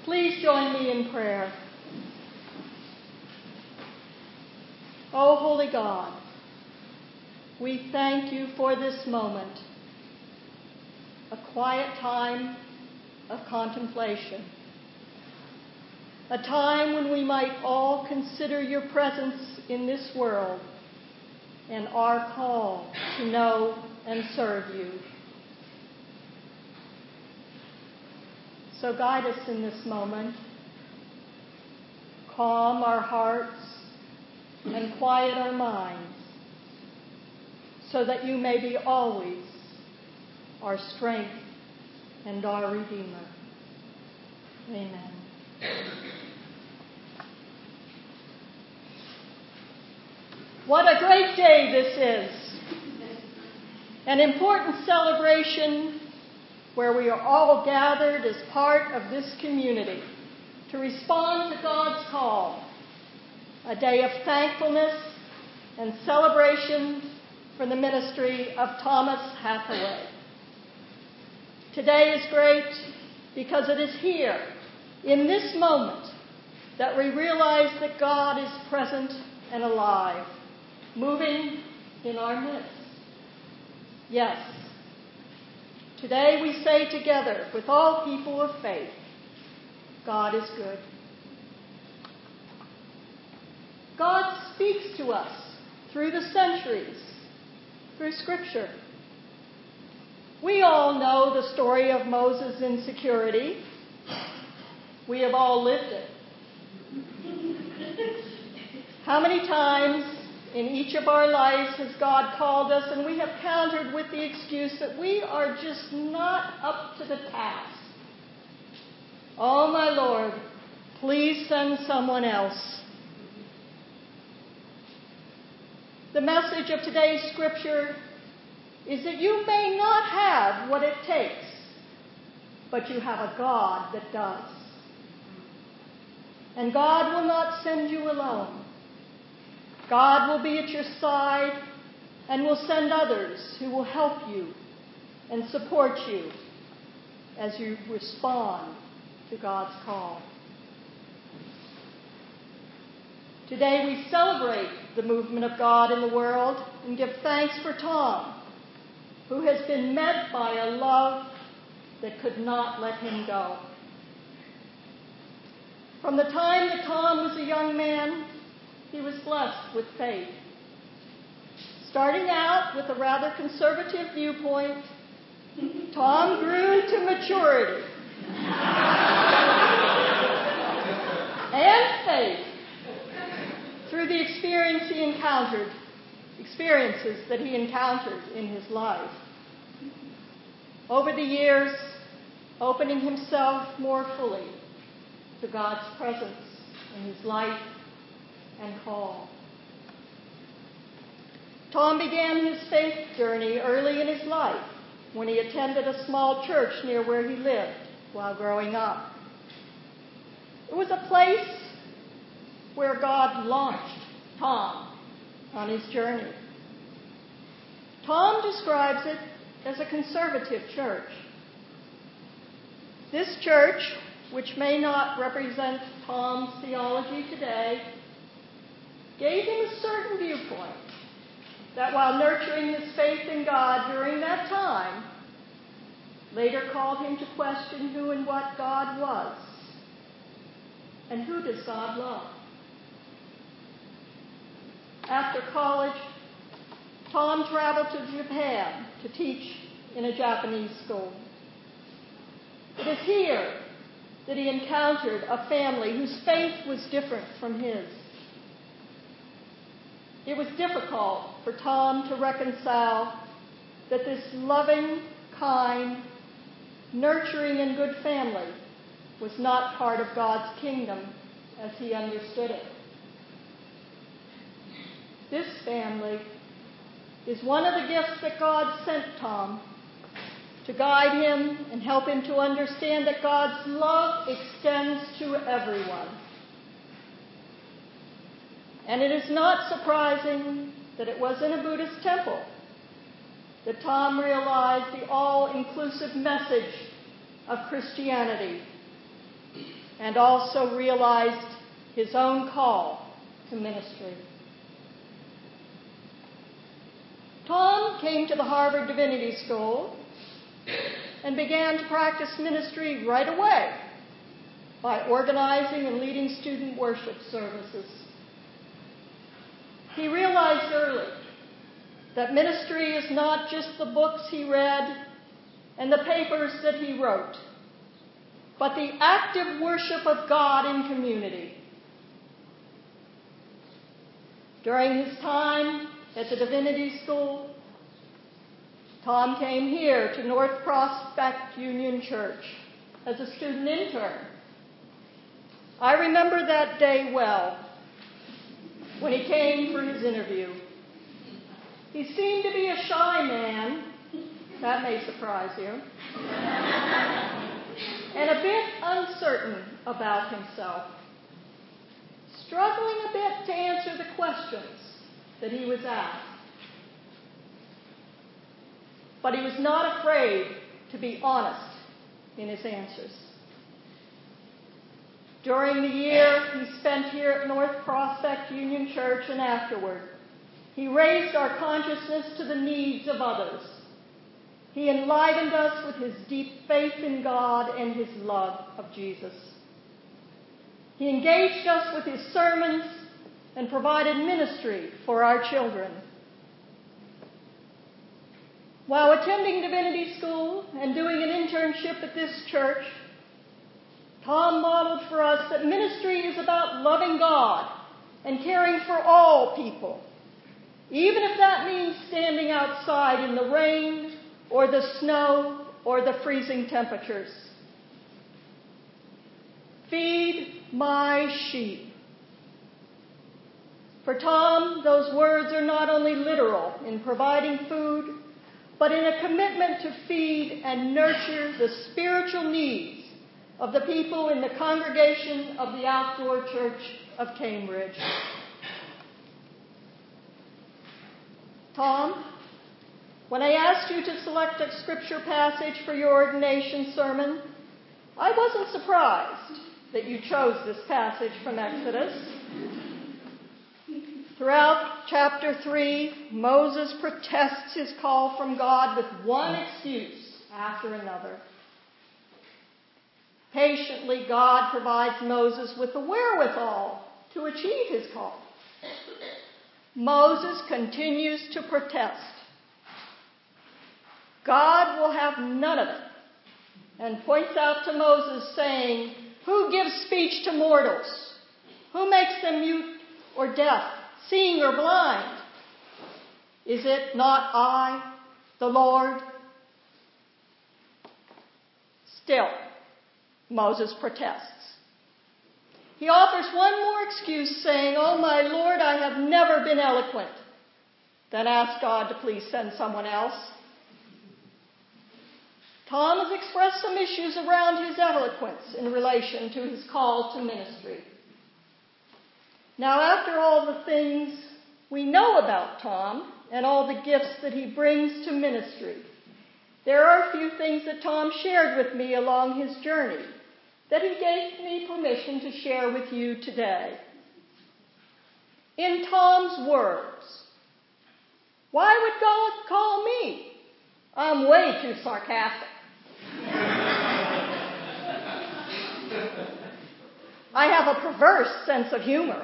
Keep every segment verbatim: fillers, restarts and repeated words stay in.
Please join me in prayer. O holy God, we thank you for this moment, a quiet time of contemplation, a time when we might all consider your presence in this world and our call to know and serve you. So guide us in this moment, calm our hearts, and quiet our minds, so that you may be always our strength and our Redeemer. Amen. What a great day this is. An important celebration where we are all gathered as part of this community to respond to God's call. A day of thankfulness and celebration for the ministry of Thomas Hathaway. Today is great because it is here, in this moment, that we realize that God is present and alive, moving in our midst. Yes, today we say together with all people of faith, God is good. God speaks to us through the centuries, through Scripture. We all know the story of Moses' insecurity. We have all lived it. How many times in each of our lives has God called us and we have countered with the excuse that we are just not up to the task? Oh, my Lord, please send someone else. The message of today's scripture is that you may not have what it takes, but you have a God that does. And God will not send you alone. God will be at your side and will send others who will help you and support you as you respond to God's call. Today we celebrate the movement of God in the world and give thanks for Tom, who has been met by a love that could not let him go. From the time that Tom was a young man, he was blessed with faith. Starting out with a rather conservative viewpoint, Tom grew to maturity and faith through the experience he encountered, experiences that he encountered in his life. Over the years, opening himself more fully to God's presence in his life and call. Tom began his faith journey early in his life when he attended a small church near where he lived while growing up. It was a place where God launched Tom on his journey. Tom describes it as a conservative church. This church, which may not represent Tom's theology today, gave him a certain viewpoint that while nurturing his faith in God during that time, later called him to question who and what God was. And who does God love? After college, Tom traveled to Japan to teach in a Japanese school. It is here that he encountered a family whose faith was different from his. It was difficult for Tom to reconcile that this loving, kind, nurturing, and good family was not part of God's kingdom as he understood it. This family is one of the gifts that God sent Tom to guide him and help him to understand that God's love extends to everyone. And it is not surprising that it was in a Buddhist temple that Tom realized the all-inclusive message of Christianity. and also realized his own call to ministry. Tom came to the Harvard Divinity School and began to practice ministry right away by organizing and leading student worship services. He realized early that ministry is not just the books he read and the papers that he wrote, but the active worship of God in community. During his time at the Divinity School, Tom came here to North Prospect Union Church as a student intern. I remember that day well when he came for his interview. He seemed to be a shy man. That may surprise you. And a bit uncertain about himself, struggling a bit to answer the questions that he was asked. But he was not afraid to be honest in his answers. During the year he spent here at North Prospect Union Church and afterward, he raised our consciousness to the needs of others. He enlivened us with his deep faith in God and his love of Jesus. He engaged us with his sermons and provided ministry for our children. While attending Divinity School and doing an internship at this church, Tom modeled for us that ministry is about loving God and caring for all people, even if that means standing outside in the rain or the snow or the freezing temperatures. Feed my sheep. For Tom, those words are not only literal in providing food, but in a commitment to feed and nurture the spiritual needs of the people in the congregation of the Outdoor Church of Cambridge. Tom, when I asked you to select a scripture passage for your ordination sermon, I wasn't surprised that you chose this passage from Exodus. Throughout chapter three, Moses protests his call from God with one excuse after another. Patiently, God provides Moses with the wherewithal to achieve his call. Moses continues to protest. God will have none of it, and points out to Moses, saying, "Who gives speech to mortals? Who makes them mute or deaf, seeing or blind? Is it not I, the Lord?" Still, Moses protests. He offers one more excuse, saying, "Oh, my Lord, I have never been eloquent." Then asks God to please send someone else. Tom has expressed some issues around his eloquence in relation to his call to ministry. Now, after all the things we know about Tom and all the gifts that he brings to ministry, there are a few things that Tom shared with me along his journey that he gave me permission to share with you today. In Tom's words, "Why would God call me? I'm way too sarcastic. I have a perverse sense of humor."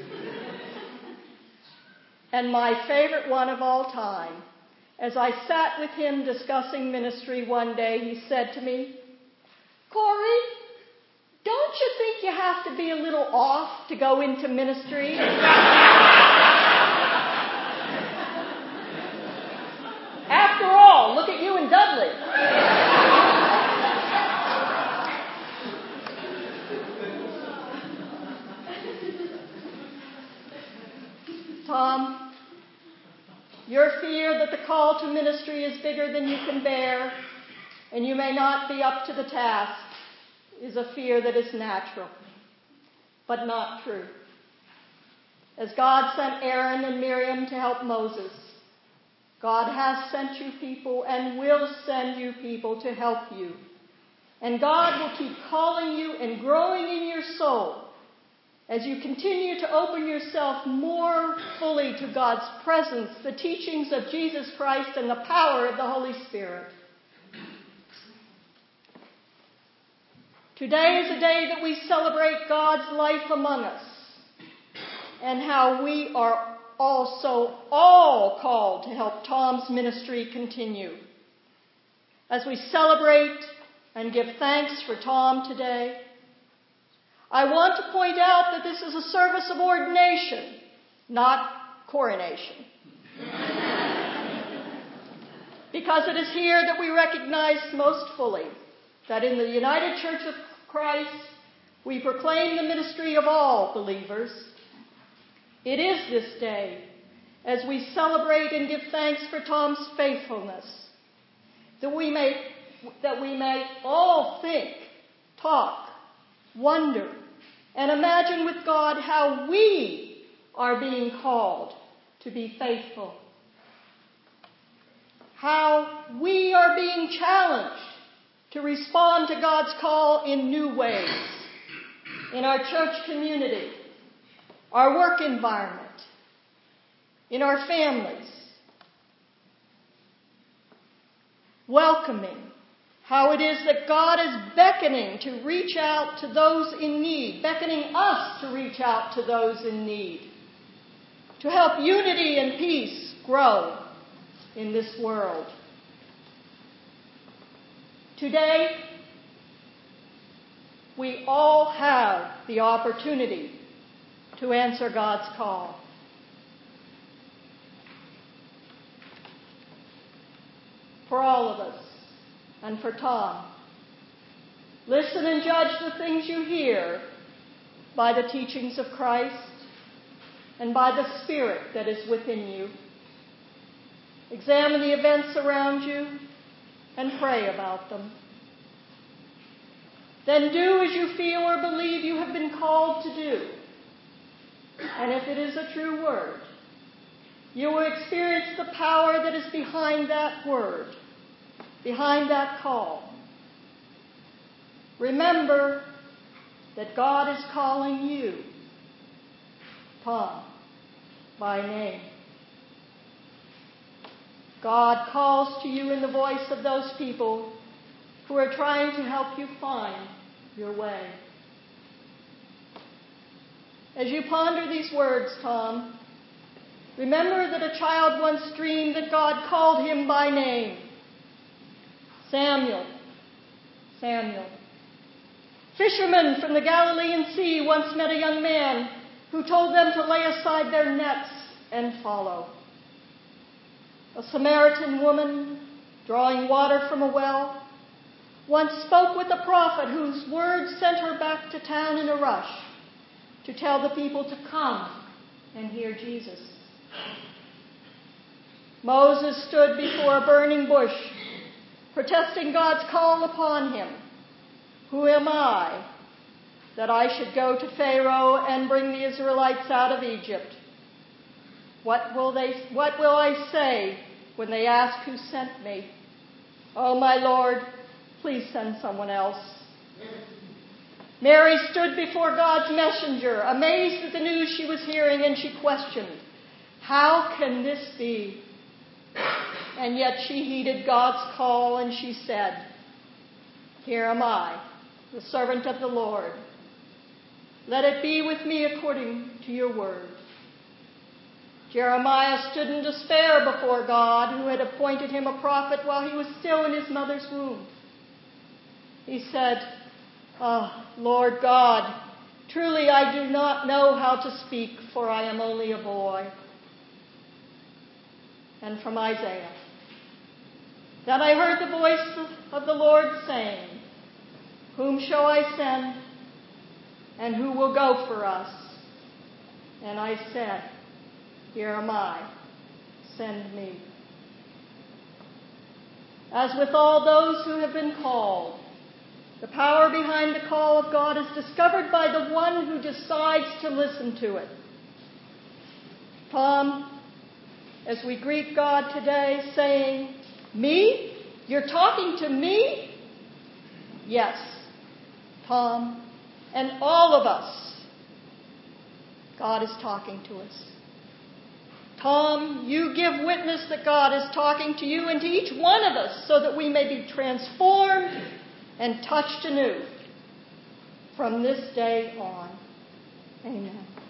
And my favorite one of all time, as I sat with him discussing ministry one day, he said to me, "Corey, don't you think you have to be a little off to go into ministry?" After all, look at you and Dudley. Tom, your fear that the call to ministry is bigger than you can bear and you may not be up to the task is a fear that is natural, but not true. As God sent Aaron and Miriam to help Moses, God has sent you people and will send you people to help you. And God will keep calling you and growing in your soul as you continue to open yourself more fully to God's presence, the teachings of Jesus Christ, and the power of the Holy Spirit. Today is a day that we celebrate God's life among us and how we are also all called to help Tom's ministry continue. As we celebrate and give thanks for Tom today, I want to point out that this is a service of ordination, not coronation. Because it is here that we recognize most fully that in the United Church of Christ, we proclaim the ministry of all believers. It is this day, as we celebrate and give thanks for Tom's faithfulness, that we may, that we may all think, talk, wonder, and imagine with God how we are being called to be faithful. How we are being challenged to respond to God's call in new ways in our church community, our work environment, in our families. Welcoming how it is that God is beckoning to reach out to those in need, beckoning us to reach out to those in need, to help unity and peace grow in this world. Today, we all have the opportunity to answer God's call. For all of us, and for Tom, listen and judge the things you hear by the teachings of Christ and by the Spirit that is within you. Examine the events around you and pray about them. Then do as you feel or believe you have been called to do. And if it is a true word, you will experience the power that is behind that word, behind that call. Remember that God is calling you, Tom, by name. God calls to you in the voice of those people who are trying to help you find your way. As you ponder these words, Tom, remember that a child once dreamed that God called him by name. Samuel, Samuel. Fishermen from the Galilean Sea once met a young man who told them to lay aside their nets and follow. A Samaritan woman, drawing water from a well, once spoke with a prophet whose words sent her back to town in a rush to tell the people to come and hear Jesus. Moses stood before a burning bush, protesting God's call upon him. Who am I that I should go to Pharaoh and bring the Israelites out of Egypt? What will they, what will I say when they ask who sent me? Oh, my Lord, please send someone else. Mary stood before God's messenger, amazed at the news she was hearing, and she questioned, how can this be? And yet she heeded God's call, and she said, here am I, the servant of the Lord. Let it be with me according to your word. Jeremiah stood in despair before God, who had appointed him a prophet while he was still in his mother's womb. He said, ah, oh, Lord God, truly I do not know how to speak, for I am only a boy. And from Isaiah, then I heard the voice of the Lord saying, whom shall I send, and who will go for us? And I said, here am I, send me. As with all those who have been called, the power behind the call of God is discovered by the one who decides to listen to it. Tom, as we greet God today saying, me? You're talking to me? yes, Tom, and all of us, God is talking to us. Tom, you give witness that God is talking to you and to each one of us so that we may be transformed and touched anew from this day on. Amen.